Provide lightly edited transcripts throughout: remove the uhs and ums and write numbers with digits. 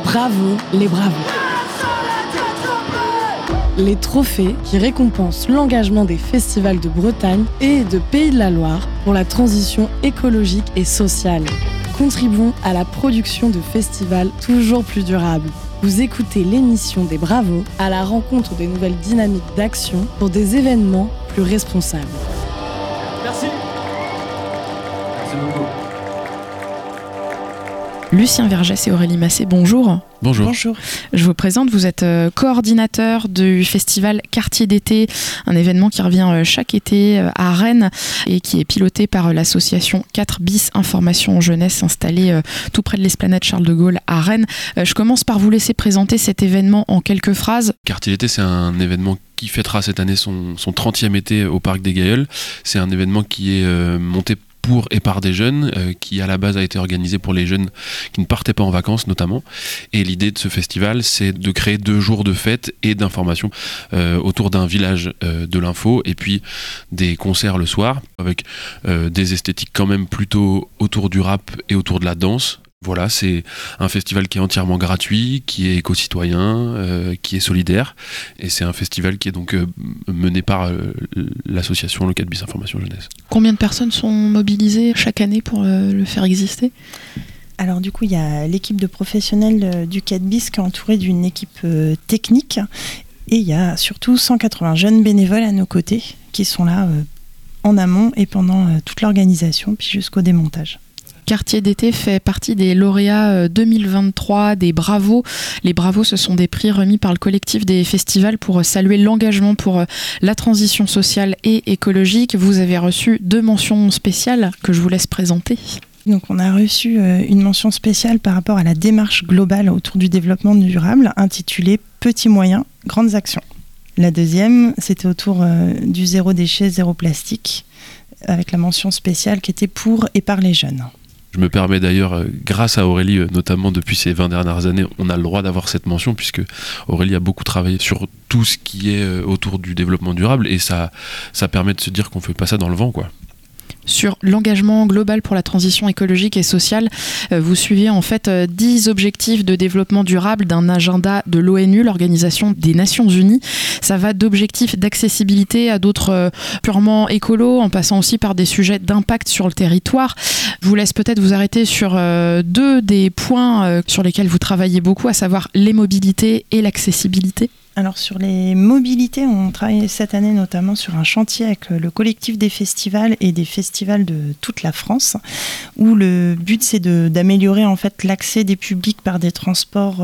Bravo les bravos. Les trophées qui récompensent l'engagement des festivals de Bretagne et de Pays de la Loire pour la transition écologique et sociale. Contribuons à la production de festivals toujours plus durables. Vous écoutez l'émission des Bravos à la rencontre des nouvelles dynamiques d'action pour des événements plus responsables. Merci. Merci beaucoup. Lucien Vergès et Aurélie Massé, bonjour. Bonjour. Bonjour. Je vous présente, vous êtes coordinateur du festival Quartier d'été, un événement qui revient chaque été à Rennes et qui est piloté par l'association 4 bis Information Jeunesse installée tout près de l'Esplanade Charles de Gaulle à Rennes. Je commence par vous laisser présenter cet événement en quelques phrases. Quartier d'été, c'est un événement qui fêtera cette année son 30e été au Parc des Gailleuls. C'est un événement qui est monté pour et par des jeunes, qui à la base a été organisé pour les jeunes qui ne partaient pas en vacances notamment. Et l'idée de ce festival, c'est de créer 2 jours de fête et d'information autour d'un village de l'info et puis des concerts le soir avec des esthétiques quand même plutôt autour du rap et autour de la danse. Voilà, c'est un festival qui est entièrement gratuit, qui est éco-citoyen, qui est solidaire. Et c'est un festival qui est donc mené par l'association Le 4 bis Information Jeunesse. Combien de personnes sont mobilisées chaque année pour le faire exister ? Alors du coup, il y a l'équipe de professionnels du 4 bis qui est entourée d'une équipe technique. Et il y a surtout 180 jeunes bénévoles à nos côtés qui sont là en amont et pendant toute l'organisation, puis jusqu'au démontage. Quartier d'été fait partie des lauréats 2023 des Bravos. Les Bravos, ce sont des prix remis par le collectif des festivals pour saluer l'engagement pour la transition sociale et écologique. Vous avez reçu 2 mentions spéciales que je vous laisse présenter. Donc on a reçu une mention spéciale par rapport à la démarche globale autour du développement durable intitulée « Petits moyens, grandes actions ». La deuxième, c'était autour du zéro déchet, zéro plastique, avec la mention spéciale qui était pour et par les jeunes. Je me permets d'ailleurs, grâce à Aurélie, notamment depuis ces 20 dernières années, on a le droit d'avoir cette mention puisque Aurélie a beaucoup travaillé sur tout ce qui est autour du développement durable et ça permet de se dire qu'on ne fait pas ça dans le vent, quoi. Sur l'engagement global pour la transition écologique et sociale, vous suivez en fait 10 objectifs de développement durable d'un agenda de l'ONU, l'Organisation des Nations Unies. Ça va d'objectifs d'accessibilité à d'autres purement écolos, en passant aussi par des sujets d'impact sur le territoire. Je vous laisse peut-être vous arrêter sur 2 des points sur lesquels vous travaillez beaucoup, à savoir les mobilités et l'accessibilité. Alors sur les mobilités, on travaille cette année notamment sur un chantier avec le collectif des festivals et des festivals de toute la France, où le but c'est d'améliorer en fait l'accès des publics par des transports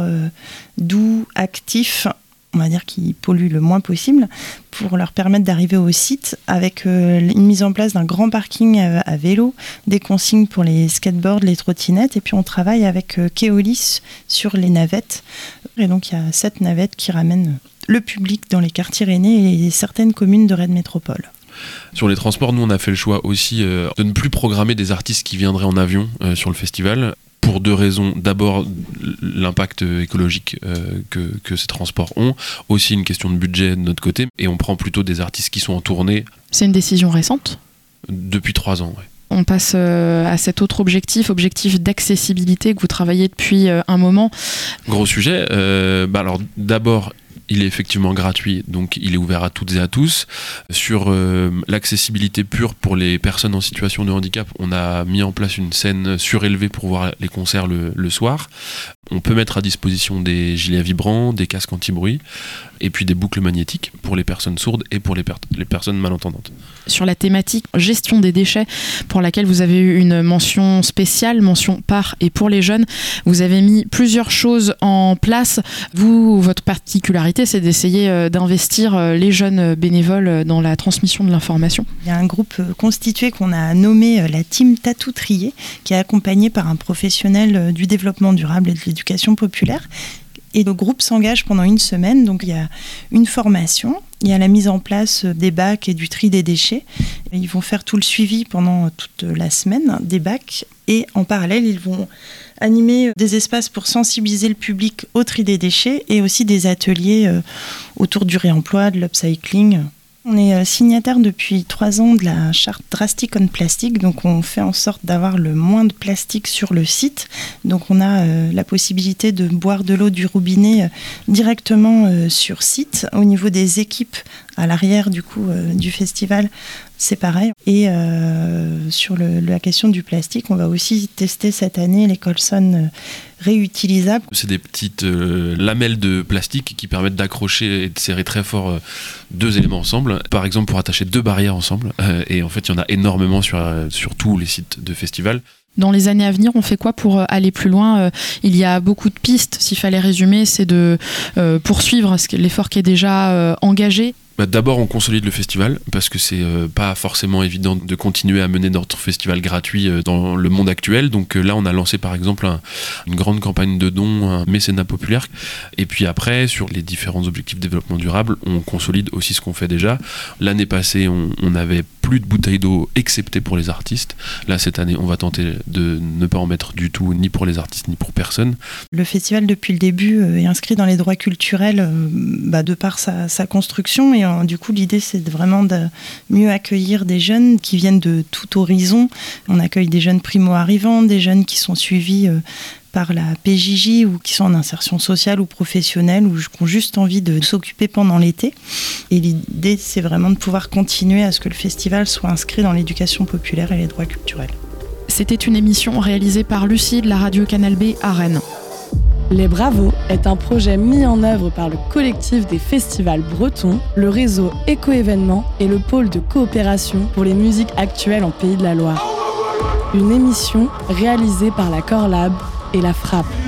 doux, actifs, on va dire qui polluent le moins possible, pour leur permettre d'arriver au site avec une mise en place d'un grand parking à vélo, des consignes pour les skateboards, les trottinettes, et puis on travaille avec Keolis sur les navettes. Et donc il y a 7 navettes qui ramènent le public dans les quartiers rennais et certaines communes de Rennes Métropole. Sur les transports, nous on a fait le choix aussi de ne plus programmer des artistes qui viendraient en avion sur le festival. Pour 2 raisons. D'abord, l'impact écologique que ces transports ont. Aussi une question de budget de notre côté. Et on prend plutôt des artistes qui sont en tournée. C'est une décision récente ? Depuis 3 ans, oui. On passe à cet autre objectif d'accessibilité que vous travaillez depuis un moment. Gros sujet. Alors d'abord, il est effectivement gratuit, donc il est ouvert à toutes et à tous. Sur l'accessibilité pure pour les personnes en situation de handicap, on a mis en place une scène surélevée pour voir les concerts le soir. On peut mettre à disposition des gilets vibrants, des casques anti-bruit, et puis des boucles magnétiques pour les personnes sourdes et pour les personnes malentendantes. Sur la thématique gestion des déchets, pour laquelle vous avez eu une mention spéciale, mention par et pour les jeunes, vous avez mis plusieurs choses en place. Vous, votre particularité, c'est d'essayer d'investir les jeunes bénévoles dans la transmission de l'information. Il y a un groupe constitué qu'on a nommé la Team Tatou Trié, qui est accompagné par un professionnel du développement durable et de l'éducation populaire. Et le groupe s'engage pendant 1 semaine, donc il y a une formation, il y a la mise en place des bacs et du tri des déchets. Ils vont faire tout le suivi pendant toute la semaine des bacs et en parallèle, ils vont animer des espaces pour sensibiliser le public au tri des déchets et aussi des ateliers autour du réemploi, de l'upcycling. On est signataire depuis 3 ans de la charte Drastic on Plastic, donc on fait en sorte d'avoir le moins de plastique sur le site. Donc on a la possibilité de boire de l'eau du robinet directement sur site. Au niveau des équipes, à l'arrière du festival, c'est pareil. Et sur la question du plastique, on va aussi tester cette année les Colson réutilisables. C'est des petites lamelles de plastique qui permettent d'accrocher et de serrer très fort 2 éléments ensemble. Par exemple, pour attacher 2 barrières ensemble. Et en fait, il y en a énormément sur tous les sites de festivals. Dans les années à venir, on fait quoi pour aller plus loin ? Il y a beaucoup de pistes. S'il fallait résumer, c'est de poursuivre l'effort qui est déjà engagé. D'abord, on consolide le festival parce que c'est pas forcément évident de continuer à mener notre festival gratuit dans le monde actuel. Donc là, on a lancé par exemple une grande campagne de dons, un mécénat populaire. Et puis après, sur les différents objectifs de développement durable, on consolide aussi ce qu'on fait déjà. L'année passée, on avait plus de bouteilles d'eau excepté pour les artistes. Là, cette année, on va tenter de ne pas en mettre du tout, ni pour les artistes, ni pour personne. Le festival, depuis le début, est inscrit dans les droits culturels de par sa construction. Et du coup, l'idée, c'est vraiment de mieux accueillir des jeunes qui viennent de tout horizon. On accueille des jeunes primo-arrivants, des jeunes qui sont suivis par la PJJ ou qui sont en insertion sociale ou professionnelle ou qui ont juste envie de s'occuper pendant l'été. Et l'idée, c'est vraiment de pouvoir continuer à ce que le festival soit inscrit dans l'éducation populaire et les droits culturels. C'était une émission réalisée par Lucie de la radio Canal B à Rennes. Les Bravos est un projet mis en œuvre par le collectif des festivals bretons, le réseau Éco-événements et le pôle de coopération pour les musiques actuelles en Pays de la Loire. Une émission réalisée par la Corlab et la Frappe.